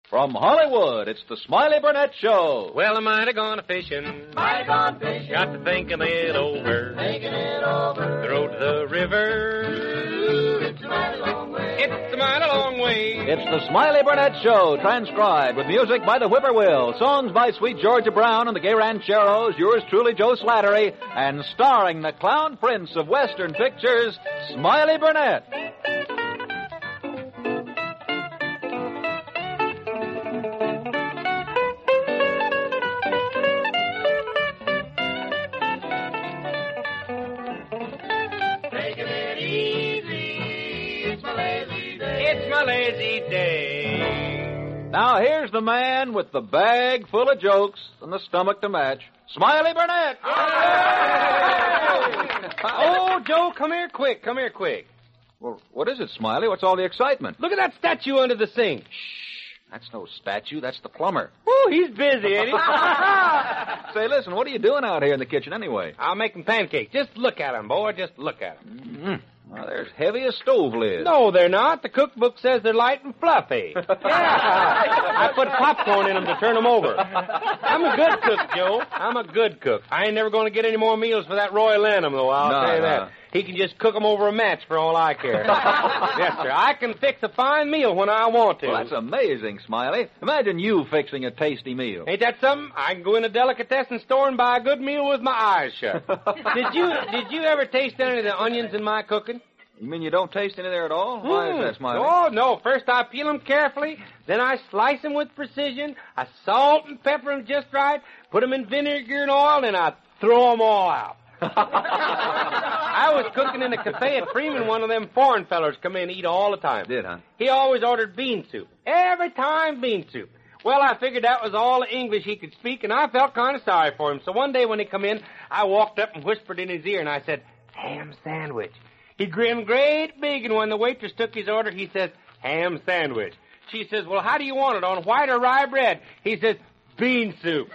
From Hollywood, it's the Smiley Burnett Show. Well, I might have gone a-fishing. Might have gone fishing. Got to thinking it over. Thinking it over. The road to the river. It's a mighty long way. It's a mighty long way. It's the Smiley Burnett Show, transcribed with music by the Whippoorwill, songs by Sweet Georgia Brown and the Gay Rancheros, yours truly, Joe Slattery, and starring the Clown Prince of Western Pictures, Smiley Burnett. Lazy day. Now here's the man with the bag full of jokes and the stomach to match, Smiley Burnett. Oh, Joe, come here quick. Come here quick. Well, what is it, Smiley? What's all the excitement? Look at that statue under the sink. Shh, that's no statue. That's the plumber. Woo, he's busy, ain't he? Say, listen, what are you doing out here in the kitchen anyway? I'm making pancakes. Just look at 'em, boy. Just look at 'em. Mm-hmm. Well, they're as heavy as stove lids. No, they're not. The cookbook says they're light and fluffy. Yeah. I put popcorn in them to turn them over. I'm a good cook, Joe. I'm a good cook. I ain't never going to get any more meals for that Roy Lanham, though, I'll tell you that. He can just cook them over a match for all I care. Yes, sir. I can fix a fine meal when I want to. Well, that's amazing, Smiley. Imagine you fixing a tasty meal. Ain't that something? I can go in a delicatessen store and buy a good meal with my eyes shut. Did you ever taste any of the onions in my cooking? You mean you don't taste any there at all? Why is that, Smiley? Oh, no. First I peel them carefully, then I slice them with precision, I salt and pepper them just right, put them in vinegar and oil, and I throw them all out. I was cooking in a cafe at Freeman. One of them foreign fellers come in and eat all the time. Did, huh? He always ordered bean soup. Every time bean soup. Well, I figured that was all the English he could speak, and I felt kind of sorry for him. So one day when he come in, I walked up and whispered in his ear, and I said, "Ham sandwich." He grinned great big, and when the waitress took his order, he says, "Ham sandwich." She says, "Well, how do you want it, on white or rye bread?" He says, "Bean soup."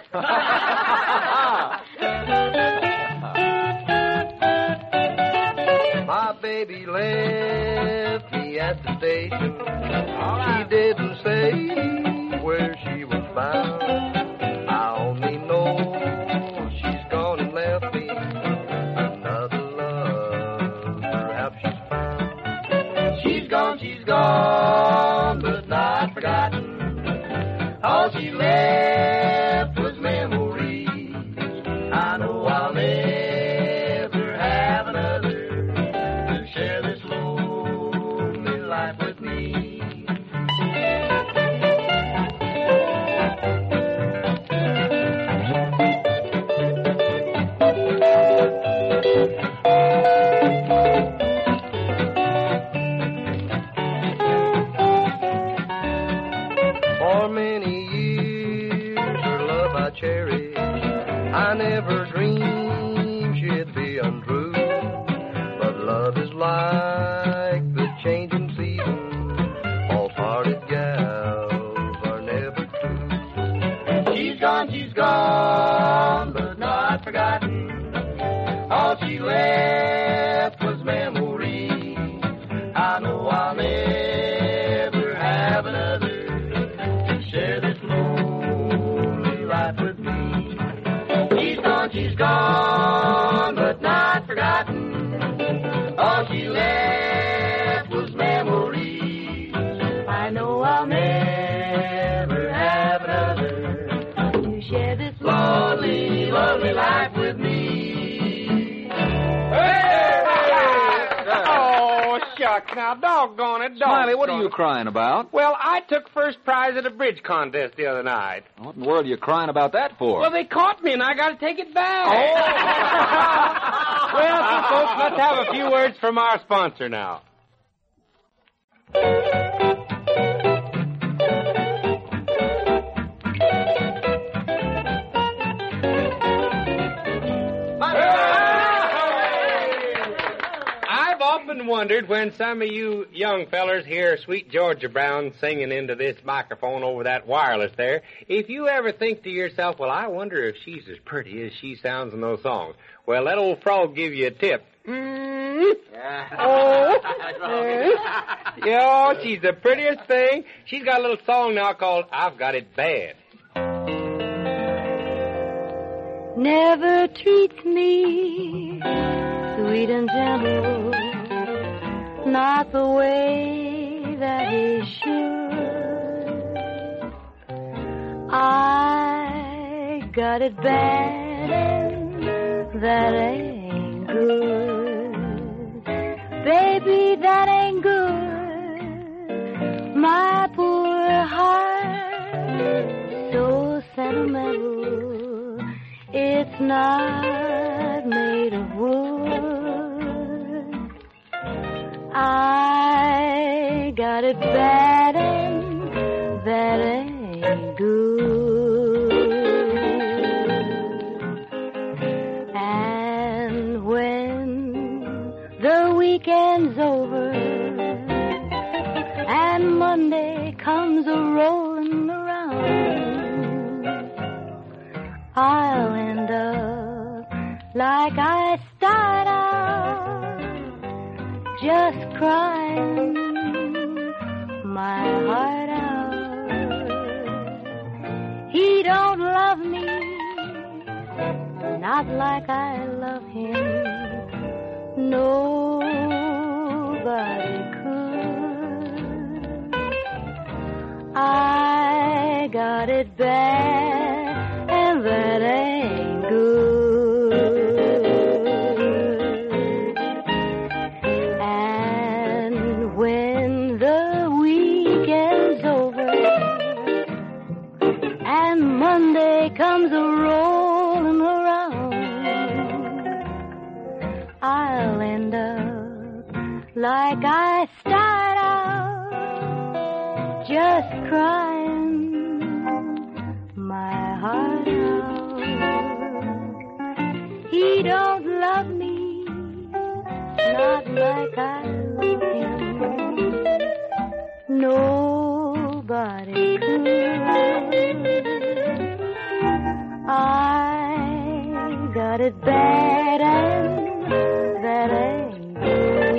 My baby left me at the station. She didn't say where she was bound. I only know she's gone and left me another love. Perhaps she's found. She's gone, but not forgotten. All she left was memories. I know I'll never have another to share this lonely life with me. For many years her love I cherished. I never dreamed she'd be untrue. But love is like the changing season. False-hearted gals are never true. She's gone, but not forgotten. All she left was memories. I know I'll never have another to share this lonely life with me. She's gone, but not forgotten. All she left was memories. I know I'll never have another to share this lonely, lonely life with me. Oh, shucks. Now, doggone it, Smiley, what are you crying about? Well, I took first prize at a bridge contest the other night. What in the world are you crying about that for? Well, they caught me, and I got to take it back. Well, see, folks, let's have a few words from our sponsor now. I've often wondered when some of you young fellers hear Sweet Georgia Brown singing into this microphone over that wireless there, if you ever think to yourself, well, I wonder if she's as pretty as she sounds in those songs. Well, let old frog give you a tip. Yo, she's the prettiest thing. She's got a little song now called I've Got It Bad. Never treats me sweet and gentle, not the way that he should. I got it bad, and that ain't good. Baby, that ain't good. My poor heart, so sentimental, it's not made of wood. I got it bad, and that ain't good. And when the weekend's over and Monday comes a-rolling around, I'll end up like I start out, just crying my heart out. He don't love me, not like I love him. Nobody could. I got it bad, and that ain't good. And when the weekend's over and Monday comes a-rolling around, I'll end up like I start out, just crying my heart out. He don't love me, not like I love him. Nobody could. I got it bad, and that ain't good.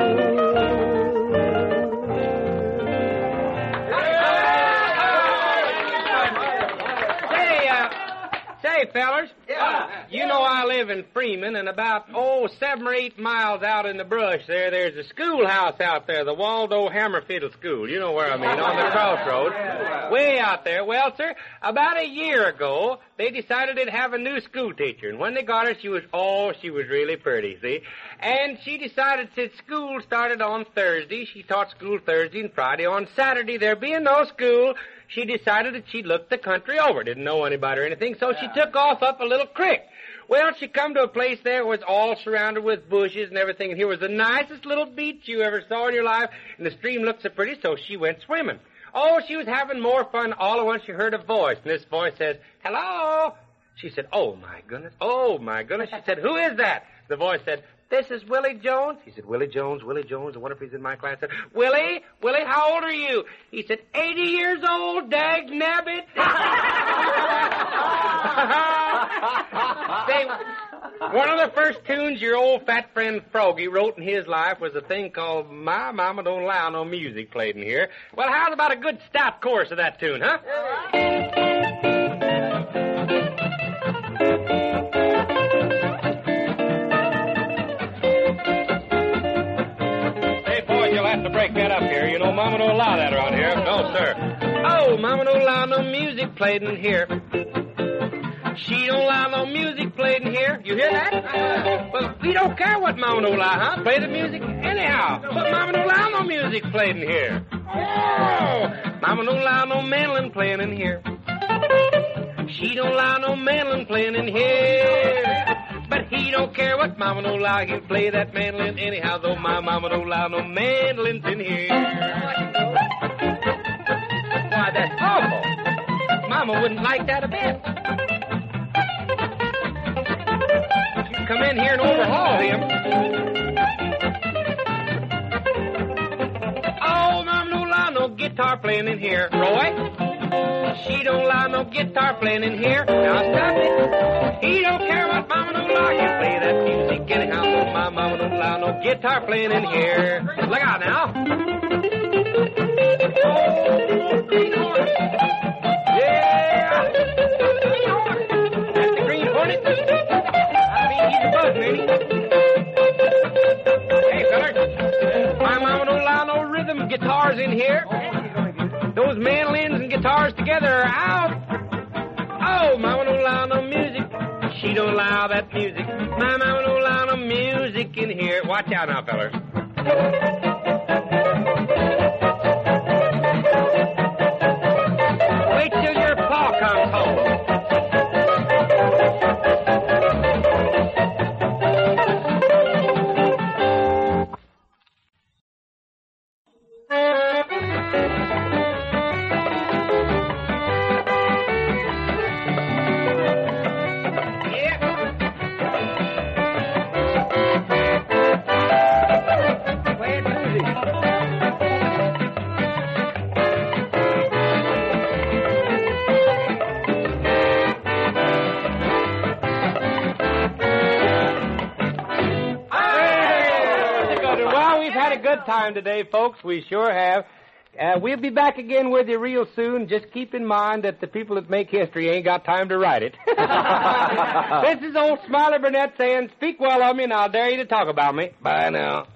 Say, fellers. Yeah. You know I live in Freeman, and about, 7 or 8 miles out in the brush there's a schoolhouse out there, the Waldo Hammerfiddle School. You know where I mean, on the crossroads. Way out there. Well, sir, about a year ago, they decided they'd have a new school teacher, and when they got her, she was really pretty, see? And she decided since school started on Thursday, she taught school Thursday and Friday. On Saturday, there being no school, she decided that she'd look the country over. Didn't know anybody or anything, so she took off up a little creek. Well, she come to a place there where it's all surrounded with bushes and everything, and here was the nicest little beach you ever saw in your life, and the stream looked so pretty, so she went swimming. Oh, she was having more fun. All at once she heard a voice, and this voice says, "Hello?" She said, "Oh, my goodness, oh, my goodness." She said, "Who is that?" The voice said, "This is Willie Jones." He said, Willie Jones, I wonder if he's in my class. I said, Willie, how old are you? He said, 80 years old, dag nabbit. Say, one of the first tunes your old fat friend Froggy wrote in his life was a thing called My Mama Don't Allow No Music Played in Here. Well, how's about a good stout chorus of that tune, huh? To break that up here. You know, Mama don't allow that around here. No, sir. Oh, Mama don't allow no music played in here. She don't allow no music played in here. You hear that? Well, we don't care what Mama don't allow, huh? Play the music anyhow. But Mama don't allow no music played in here. Oh, Mama don't allow no mandolin playing in here. She don't allow no mandolin playing in here. But he don't care what Mama don't allow. He'll play that mandolin anyhow, though my Mama don't allow no mandolins in here. Why, that's awful. Mama wouldn't like that a bit. She'd come in here and overhaul him. Oh, Mama don't allow no guitar playing in here. Roy? She don't allow no guitar playing in here. Now stop it. He don't care what Mama don't allow. He'll play that music anyhow, though my Mama mama don't allow no guitar playing in here. Look out now. Yeah. That's the green hornet. I mean, he's a buzzing, ain't he? Hey, fellers. My mama don't allow no rhythm guitars in here. Those mandolins and guitars together are out. Oh, mama don't allow no music. She don't allow that music. My mama don't allow no music in here. Watch out now, fellers. Wait till your pa comes home. Time today, folks. We sure have. We'll be back again with you real soon. Just keep in mind that the people that make history ain't got time to write it. This is old Smiley Burnett saying, speak well of me and I'll dare you to talk about me. Bye now.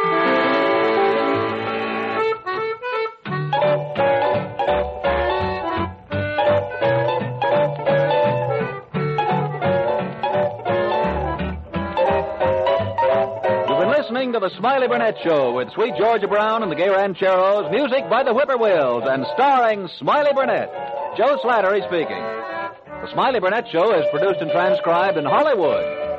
Listening to the Smiley Burnett Show with Sweet Georgia Brown and the Gay Rancheros, music by the Whippoorwills, and starring Smiley Burnett. Joe Slattery speaking. The Smiley Burnett Show is produced and transcribed in Hollywood.